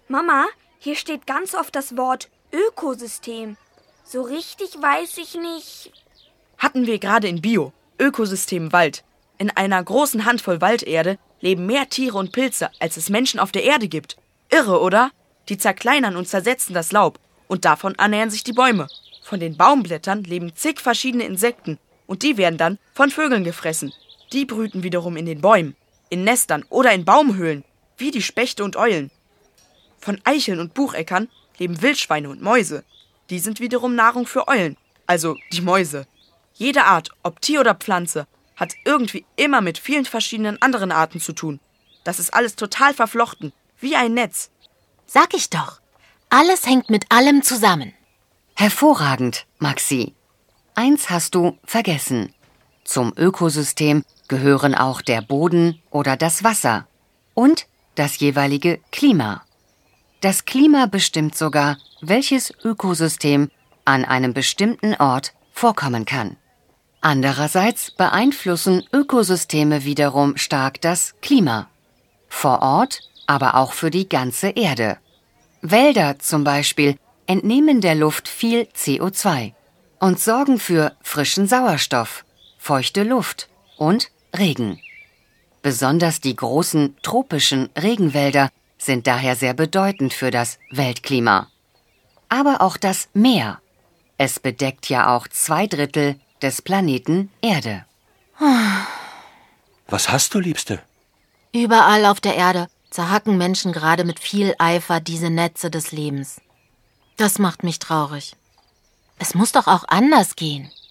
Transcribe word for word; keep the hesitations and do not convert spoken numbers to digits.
Mama, hier steht ganz oft das Wort Ökosystem. So richtig weiß ich nicht. Hatten wir gerade in Bio. Ökosystem Wald. In einer großen Handvoll Walderde leben mehr Tiere und Pilze, als es Menschen auf der Erde gibt. Irre, oder? Die zerkleinern und zersetzen das Laub. Und davon ernähren sich die Bäume. Von den Baumblättern leben zig verschiedene Insekten. Und die werden dann von Vögeln gefressen. Die brüten wiederum in den Bäumen, in Nestern oder in Baumhöhlen, wie die Spechte und Eulen. Von Eicheln und Bucheckern leben Wildschweine und Mäuse. Die sind wiederum Nahrung für Eulen, also die Mäuse. Jede Art, ob Tier oder Pflanze, hat irgendwie immer mit vielen verschiedenen anderen Arten zu tun. Das ist alles total verflochten, wie ein Netz. Sag ich doch, alles hängt mit allem zusammen. Hervorragend, Maxi. Eins hast du vergessen. Zum Ökosystem gehören auch der Boden oder das Wasser und das jeweilige Klima. Das Klima bestimmt sogar, welches Ökosystem an einem bestimmten Ort vorkommen kann. Andererseits beeinflussen Ökosysteme wiederum stark das Klima. Vor Ort, aber auch für die ganze Erde. Wälder zum Beispiel entnehmen der Luft viel C O zwei und sorgen für frischen Sauerstoff, feuchte Luft und Regen. Besonders die großen tropischen Regenwälder sind daher sehr bedeutend für das Weltklima. Aber auch das Meer. Es bedeckt ja auch zwei Drittel des Planeten Erde. Was hast du, Liebste? Überall auf der Erde zerhacken Menschen gerade mit viel Eifer diese Netze des Lebens. Das macht mich traurig. Es muss doch auch anders gehen.